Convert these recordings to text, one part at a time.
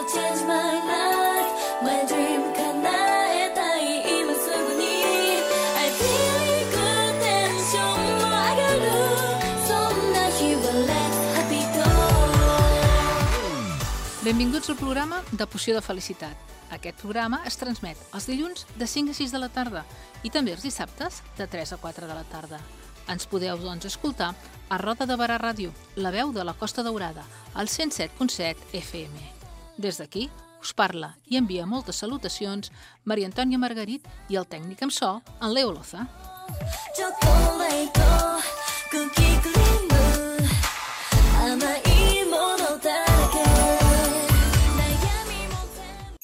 change my life my dream 叶えたい今すぐに I feel good tension も上がるそんな日は Let's happy talk Benvinguts al programa de Poció de Felicitat. Aquest programa es transmet els dilluns de 5 a 6 de la tarda i també els dissabtes de 3 a 4 de la tarda. Ens podeu, doncs, escoltar a Roda de Barà Ràdio, la veu de la Costa Daurada, al 107.7 FM. Des d'aquí us parla i envia moltes salutacions Maria Antònia Margarit i el tècnic amb so, en Leo Loza. チョコレートクッキークリーム甘いものだらけ悩みも全部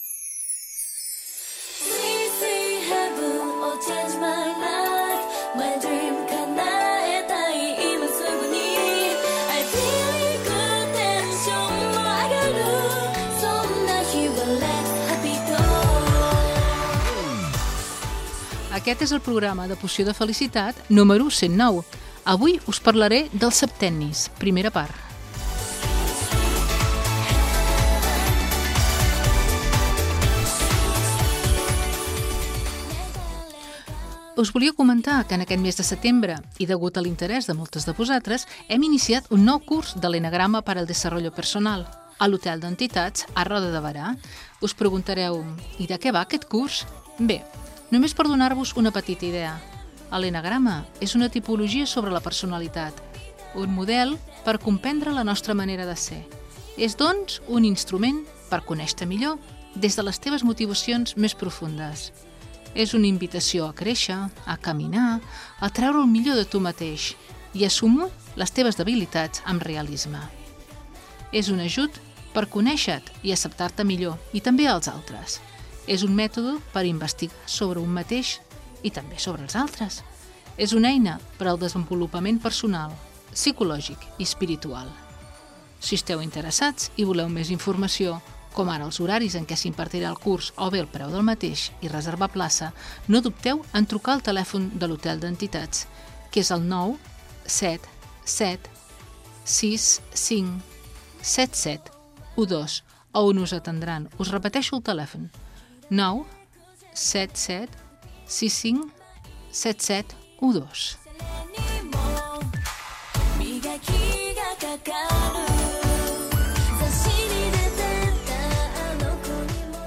Sweet heaven oh change my life my dream 叶えたい今すぐに I feel good tension も上がるそんな日は Let's happy talk Aquest és el programa de Poció de Felicitat número 109. Avui us parlaré dels septennis, primera part. Us volia comentar que en aquest mes de setembre, i degut a l'interès de moltes de vosaltres, hem iniciat un nou curs de l'Enagrama per al Desarrollo Personal a l'Hotel d'Entitats a Roda de Barà. Us preguntareu, i de què va aquest curs? Bé, només per donar-vos una petita idea. L'Enagrama és una tipologia sobre la personalitat, un model per comprendre la nostra manera de ser. És, doncs, un instrument per conèixer-te millor des de les teves motivacions més profundes. És una invitació a créixer, a caminar, a treure el millor de tu mateix i assumir les teves debilitats amb realisme. És un ajut per conèixer-te i acceptar-te millor i també als altres. És un mètode per investigar sobre un mateix i també sobre els altres. És una eina per al desenvolupament personal, psicològic i espiritual. Si esteu interessats i voleu més informació, com ara els horaris en què s'impartirà el curs o bé el preu del mateix i reservar plaça, no dubteu en trucar al telèfon de l'Hotel d'Entitats, que és el 977 65 77 12, on us atendran. Us repeteixo el telèfon. 977 65 77 12. 磨きがかかる雑誌に出てたあの子にも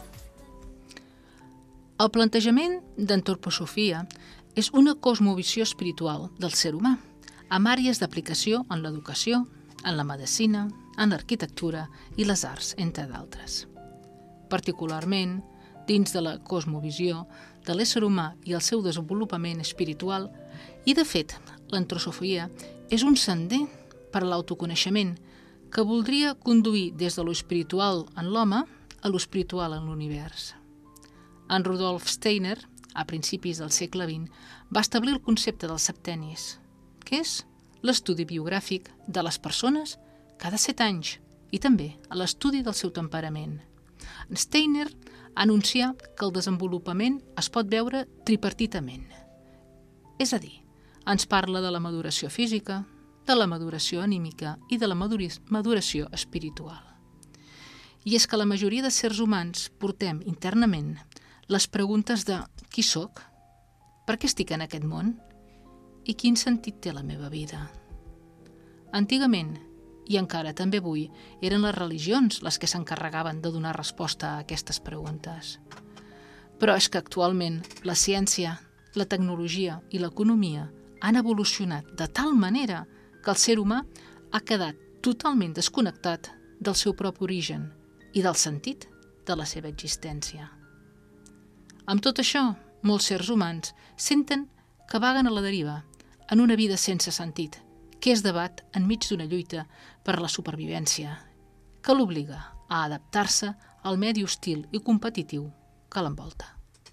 El plantejament d'antroposofia és una cosmovisió espiritual del ser humà, amb àrees d'aplicació en l'educació, en la medicina, en l'arquitectura i les arts, entre d'altres. Particularment, dins de la cosmovisió de l'ésser humà i el seu desenvolupament espiritual, i de fet, l'antroposofia és un sender per a l'autoconeixement que voldria conduir des de lo espiritual en l'home a lo espiritual en l'univers. En Rudolf Steiner, a principis del segle XX, va establir el concepte dels septennis, que és l'estudi biogràfic de les persones cada 7 anys i també a l'estudi del seu temperament. Steiner anuncia que el desenvolupament es pot veure tripartitament. És a dir, ens parla de la maduració física, de la maduració anímica i de la maduració espiritual. I és que la majoria de sers humans portem internament les preguntes de qui sóc, per què estic en aquest món i quin sentit té la meva vida. Antigament, i encara també avui, eren les religions les que s'encarregaven de donar resposta a aquestes preguntes. Però és que actualment la ciència, la tecnologia i l'economia han evolucionat de tal manera que el ser humà ha quedat totalment desconnectat del seu propi origen i del sentit de la seva existència. Amb tot això, molts sers humans senten que vaguen a la deriva en una vida sense sentit, que és debat enmig d'una lluita per la supervivència, que l'obliga a adaptar-se al medi hostil i competitiu que l'envolta.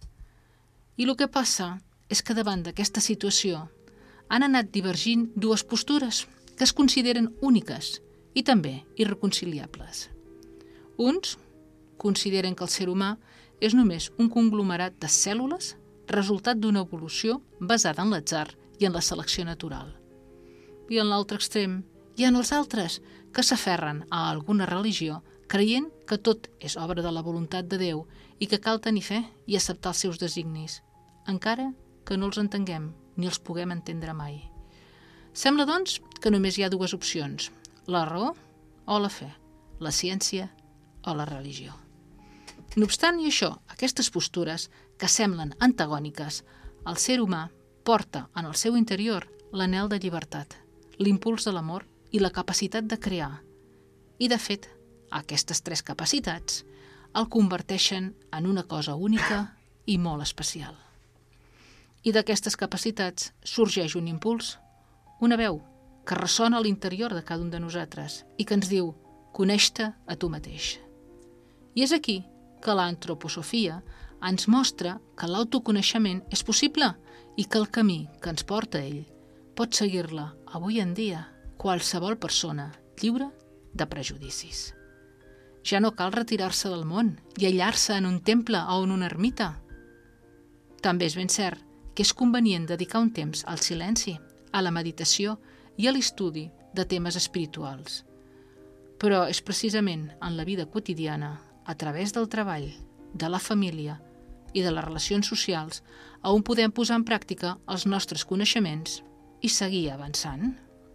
I el que passa és que davant d'aquesta situació han anat divergint dues postures que es consideren úniques i també irreconciliables. Uns consideren que el ser humà és només un conglomerat de cèl·lules resultat d'una evolució basada en l'atzar i en la selecció natural. I en l'altre extrem hi ha els altres que s'aferren a alguna religió creient que tot és obra de la voluntat de Déu i que cal tenir fe i acceptar els seus designis, encara que no els entenguem ni els puguem entendre mai. Sembla, doncs, que només hi ha dues opcions, la raó o la fe, la ciència o la religió. No obstant i això, aquestes postures, que semblen antagòniques, el ser humà porta en el seu interior l'anhel de llibertat, l'impuls de l'amor i la capacitat de crear. I, de fet, aquestes tres capacitats el converteixen en una cosa única i molt especial. I d'aquestes capacitats sorgeix un impuls, una veu que ressona a l'interior de cada un de nosaltres i que ens diu «Coneix-te a tu mateix». I és aquí que l'antroposofia ens mostra que l'autoconeixement és possible i que el camí que ens porta a ell pot seguir-la avui en dia qualsevol persona lliure de prejudicis. Ja no cal retirar-se del món i aïllar-se en un temple o en una ermita. També és ben cert que és convenient dedicar un temps al silenci, a la meditació i a l'estudi de temes espirituals. Però és precisament en la vida quotidiana, a través del treball, de la família i de les relacions socials, on podem posar en pràctica els nostres coneixements i seguir avançant.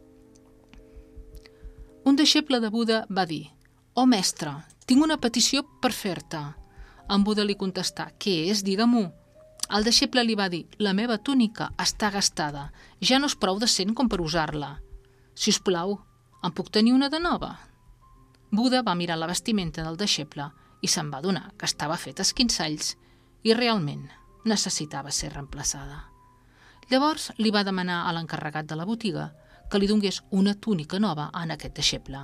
Un deixeble de Buda va dir «Oh, mestre, tinc una petició per fer-te». En Buda li contestà «Què és? Digue-m'ho». El deixeble li va dir «La meva túnica està gastada, ja no és prou decent com per usar-la. Si us plau, em puc tenir una de nova?» Buda va mirar la vestimenta del deixeble i se'n va adonar que estava feta esquinçalls i realment necessitava ser reemplaçada. Llavors li va demanar a l'encarregat de la botiga que li donés una túnica nova en aquest deixeble.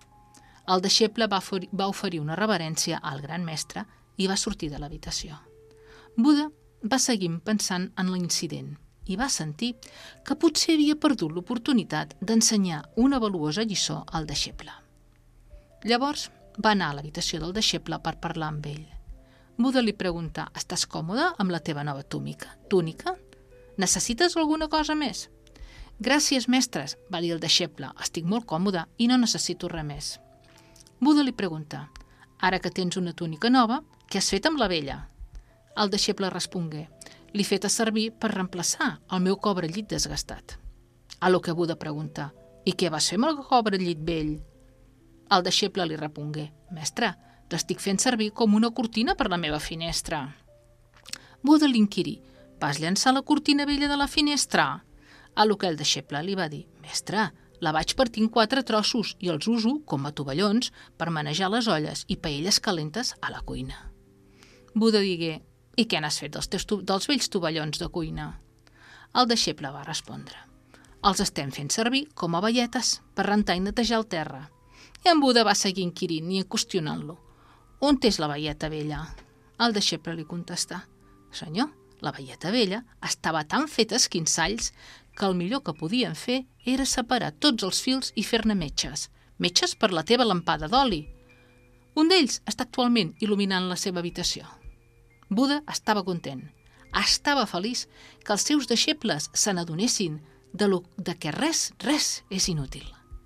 El deixeble va oferir una reverència al gran mestre i va sortir de l'habitació. Buda va seguir pensant en l'incident i va sentir que potser havia perdut l'oportunitat d'ensenyar una valuosa lliçó al deixeble. Llavors va anar a l'habitació del deixeble per parlar amb ell. Buda li preguntà «Estàs còmode amb la teva nova túnica? Necessites alguna cosa més?» «Gràcies, mestres», va dir el deixeble, «estic molt còmode i no necessito res més». Buda li pregunta «Ara que tens una túnica nova, què has fet amb la vella?» El deixeble respongué «L'he feta servir per reemplaçar el meu cobrellit desgastat». A lo que Buda pregunta «I què vas fer amb el cobrellit vell?» El deixeble li respongué «Mestre, l'estic fent servir com una cortina per la meva finestra». Buda l'inquirí «Vas llançar la cortina vella de la finestra?» A lo que el deixeble li va dir «Mestre, la vaig partir en 4 trossos i els uso com a tovallons per manejar les olles i paelles calentes a la cuina». Buda digué «I què n'has fet dels vells tovallons de cuina?» El deixeble va respondre «Els estem fent servir com a baietes per rentar i netejar el terra». I en Buda va seguir inquirint i qüestionant-lo «On és la baieta vella?» El deixeble li contestà «Senyor, la baieta vella estava tan feta esquinçalls que el millor que podien fer era separar tots els fils i fer-ne metges per la teva lampada d'oli. Un d'ells està actualment il·luminant la seva habitació». Buda estava content, estava feliç que els seus deixebles se n'adonessin de que res és inútil.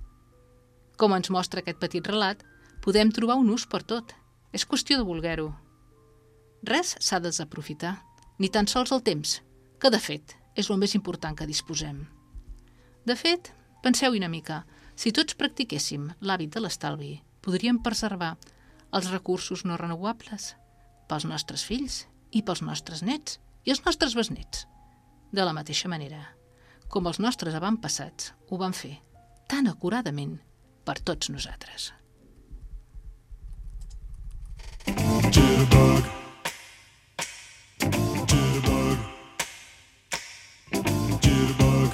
Com ens mostra aquest petit relat, podem trobar un ús per tot. És qüestió de voler-ho. Res s'ha de desaprofitar, ni tan sols el temps, que de fet és el més important que disposem. De fet, penseu-hi una mica, si tots practiquéssim l'hàbit de l'estalvi, podríem preservar els recursos no renovables pels nostres fills i pels nostres nets i els nostres besnets. De la mateixa manera, com els nostres avantpassats ho van fer tan acuradament per tots nosaltres. Jitterbug. Jitterbug.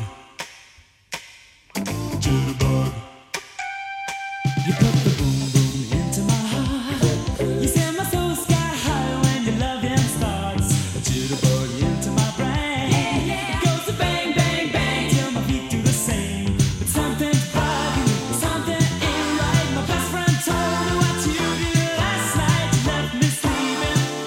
Jitterbug. You put the boom boom into my heart. You send my soul sky high when your loving starts. A jitterbug into my brain. It goes to bang bang bang till my feet do the same. But something's bugging me, something ain't right. My best friend told me what you did last night. You left me sleeping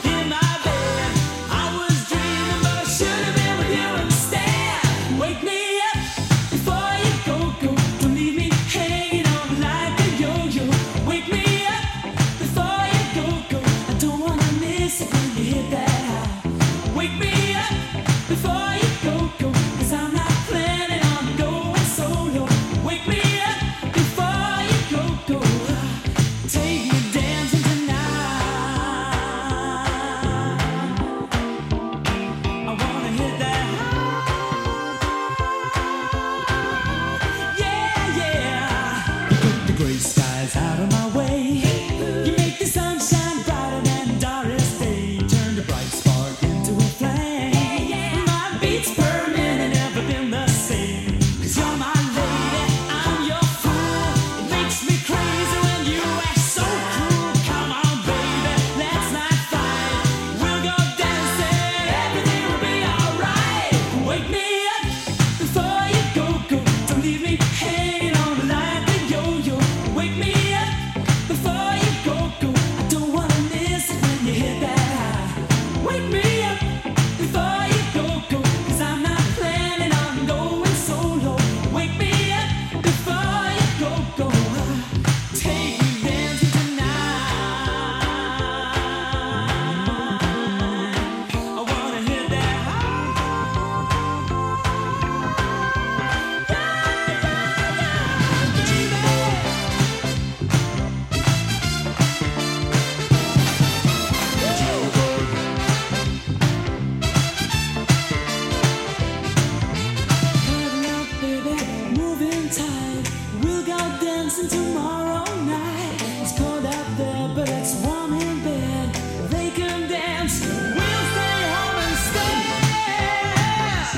dance and tomorrow night. It's cold out there, but it's warm in bed. They can dance, we'll stay home instead.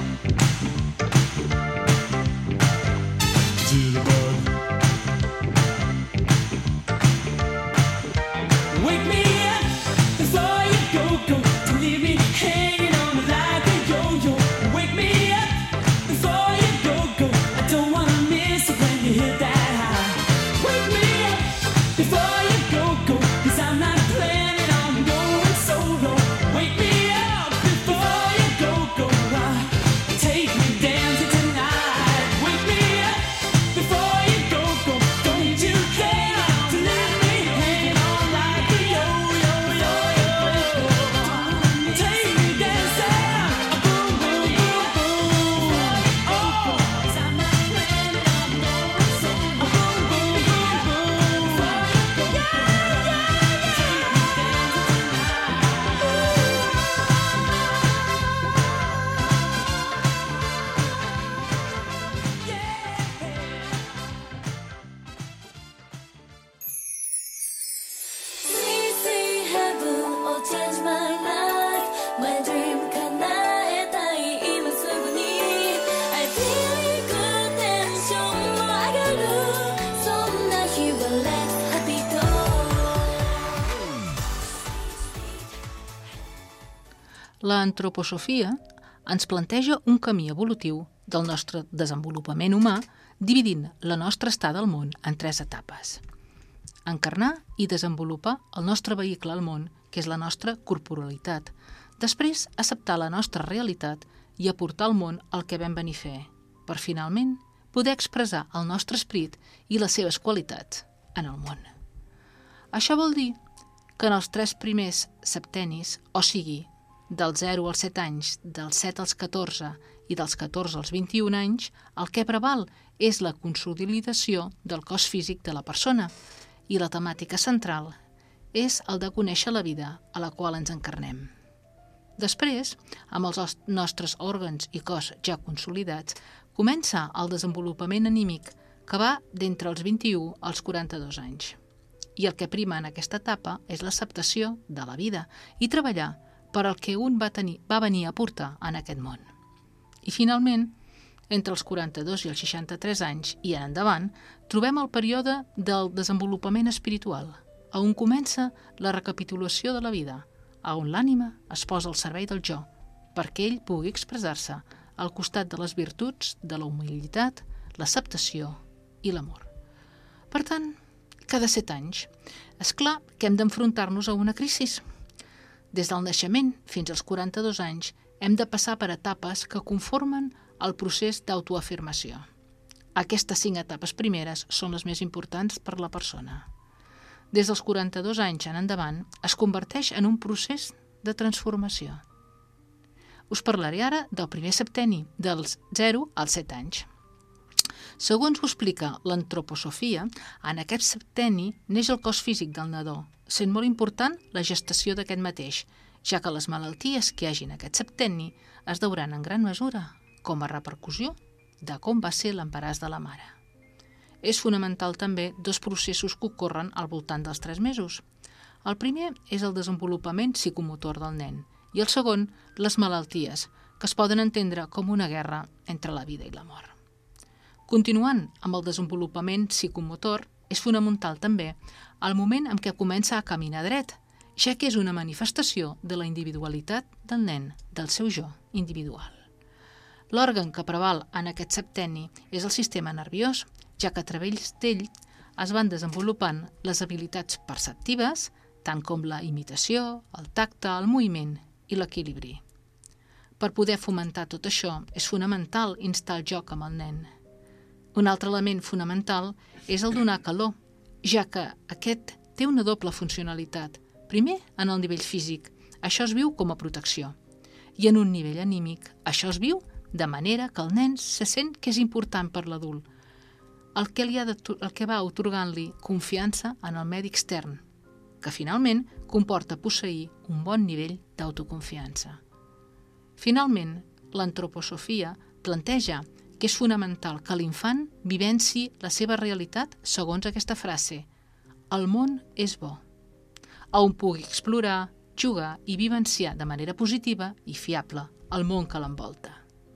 Jitterbug, wake me up before you go. Don't leave me hanging on like a yo-yo. Wake me up before you go. I don't wanna miss it when you hit that high. Wake me up before you go, 'cause I'm not planning on going solo. Wake me up before you go. Take me dancing tonight. Wake me up before you go. Don't you dare to leave me hanging on like a yo-yo. Take me dancing, boom, boom, boom, boom. Oh, 'cause I'm not planning on going solo. Boom, boom, boom, boom. See, heaven will change my life. My dream 叶えたい今すぐに I feel good テンションも上がるそんな日は Let's happy go. L'antroposofia ens planteja un camí evolutiu del nostre desenvolupament humà, dividint la nostra estada al món en 3 etapes. Encarnar i desenvolupar el nostre vehicle al món, que és la nostra corporalitat. Després, acceptar la nostra realitat i aportar al món el que vam venir a fer, per finalment poder expressar el nostre esperit i les seves qualitats en el món. Això vol dir que en els 3 primers septenis, o sigui, dels 0 als 7 anys, dels 7 als 14 i dels 14 als 21 anys, el que preval és la consolidació del cos físic de la persona i la temàtica central és el de conèixer la vida a la qual ens encarnem. Després, amb els nostres òrgans i cos ja consolidats, comença el desenvolupament anímic que va d'entre els 21 als 42 anys. I el que prima en aquesta etapa és l'acceptació de la vida i treballar per al que un va venir a aportar en aquest món. I finalment, entre els 42 i els 63 anys i en endavant, trobem el període del desenvolupament espiritual, on comença la recapitulació de la vida, on l'ànima es posa al servei del jo, perquè ell pugui expressar-se al costat de les virtuts, de la humilitat, l'acceptació i l'amor. Per tant, cada 7 anys, és clar que hem d'enfrontar-nos a una crisi. Des del naixement fins als 42 anys hem de passar per etapes que conformen el procés d'autoafirmació. Aquestes 5 etapes primeres són les més importants per la persona. Des dels 42 anys en endavant es converteix en un procés de transformació. Us parlaré ara del primer septenni, dels 0 als 7 anys. Segons ho explica l'antroposofia, en aquest septenni neix el cos físic del nadó, sent molt important la gestació d'aquest mateix, ja que les malalties que hi hagi en aquest septenni es deuran en gran mesura com a repercussió de com va ser l'embaràs de la mare. És fonamental també 2 processos que ocorren al voltant dels 3 mesos. El primer és el desenvolupament psicomotor del nen i el segon, les malalties, que es poden entendre com una guerra entre la vida i la mort. Continuant amb el desenvolupament psicomotor, és fonamental també el moment en què comença a caminar dret, ja que és una manifestació de la individualitat del nen, del seu jo individual. L'òrgan que preval en aquest septenni és el sistema nerviós, ja que a través d'ell es van desenvolupant les habilitats perceptives, tant com la imitació, el tacte, el moviment i l'equilibri. Per poder fomentar tot això, és fonamental instar el joc amb el nen. Un altre element fonamental és el donar calor, ja que aquest té una doble funcionalitat. Primer, en el nivell físic, això es viu com a protecció. I en un nivell anímic, això es viu de manera que el nen se sent que és important per l'adult, el que va atorgant-li confiança en el medi extern, que finalment comporta posseir un bon nivell d'autoconfiança. Finalment, l'antroposofia planteja que és fonamental que l'infant vivenci la seva realitat segons aquesta frase: el món és bo, on pugui explorar, jugar i vivenciar de manera positiva i fiable el món que l'envolta.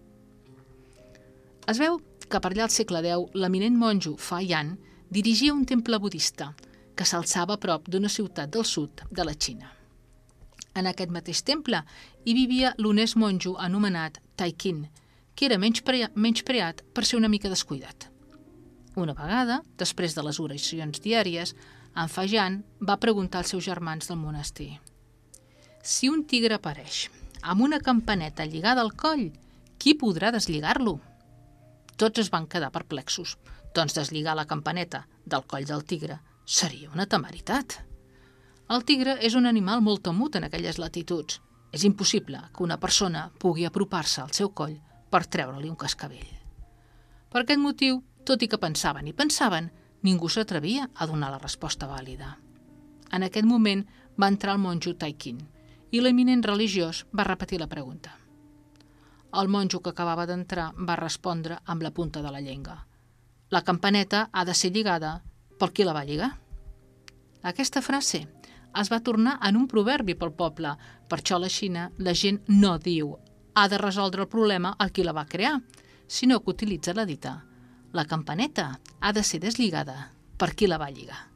Es veu que per allà al segle X l'eminent monjo Fa Yan dirigia un temple budista que s'alçava a prop d'una ciutat del sud de la Xina. En aquest mateix temple hi vivia l'honest monjo anomenat Tai Qin, que era menyspreat per ser una mica descuidat. Una vegada, després de les oracions diàries, en Fa Yan va preguntar als seus germans del monestir: si un tigre apareix amb una campaneta lligada al coll, qui podrà deslligar-lo? Tots es van quedar perplexos, doncs deslligar la campaneta del coll del tigre seria una temeritat. El tigre és un animal molt temut en aquelles latituds. És impossible que una persona pugui apropar-se al seu coll per treure-li un cascavell. Per aquest motiu, tot i que pensaven i pensaven, ningú s'atrevia a donar la resposta vàlida. En aquest moment va entrar el monjo Tai Qin i l'eminent religiós va repetir la pregunta. El monjo que acabava d'entrar va respondre amb la punta de la llengua: la campaneta ha de ser lligada pel qui la va lligar. Aquesta frase es va tornar en un proverbi pel poble. Per això a la Xina la gent no diu ha de resoldre el problema el qui la va crear, sinó que utilitza la dita: la campaneta ha de ser deslligada per qui la va lligar.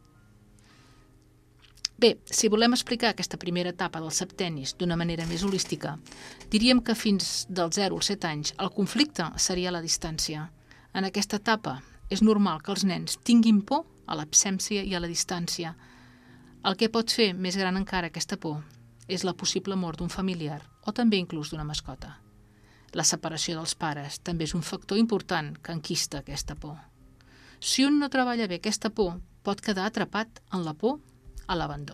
Bé, si volem explicar aquesta primera etapa dels septennis d'una manera més holística, diríem que fins dels 0 als 7 anys el conflicte seria la distància. En aquesta etapa és normal que els nens tinguin por a l'absència i a la distància. El que pot fer més gran encara aquesta por és la possible mort d'un familiar o també inclús d'una mascota. La separació dels pares també és un factor important que enquista aquesta por. Si un no treballa bé aquesta por, pot quedar atrapat en la por a l'abandó.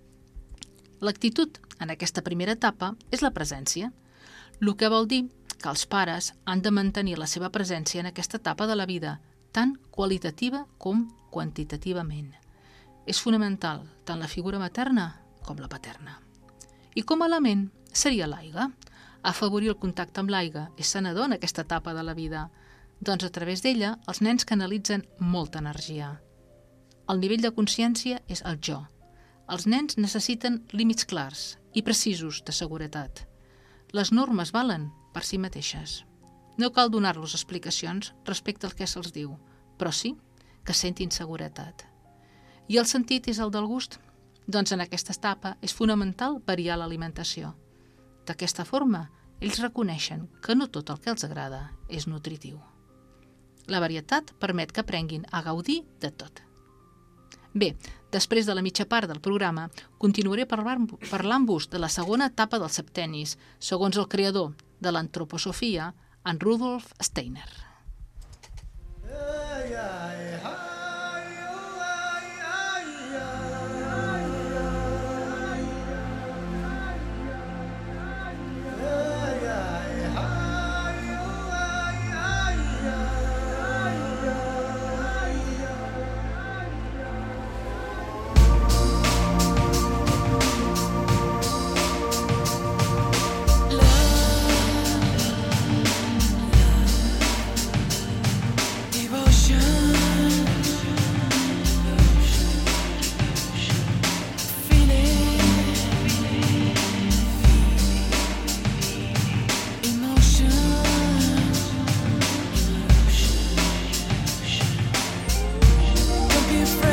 L'actitud en aquesta primera etapa és la presència, el que vol dir que els pares han de mantenir la seva presència en aquesta etapa de la vida, tant qualitativa com quantitativament. És fonamental tant la figura materna com la paterna. I com a element seria l'aigua. Afavorir el contacte amb l'aigua és sanador en aquesta etapa de la vida, doncs a través d'ella els nens canalitzen molta energia. El nivell de consciència és el jo. Els nens necessiten límits clars i precisos de seguretat. Les normes valen per si mateixes. No cal donar-los explicacions respecte al que se'ls diu, però sí que sentin seguretat. I el sentit és el del gust? Doncs en aquesta etapa és fonamental variar l'alimentació. D'aquesta forma, ells reconeixen que no tot el que els agrada és nutritiu. La varietat permet que aprenguin a gaudir de tot. Bé, després de la mitja part del programa, continuaré parlant-vos de la segona etapa dels septennis, segons el creador de l'antroposofia, en Rudolf Steiner. Don't be afraid.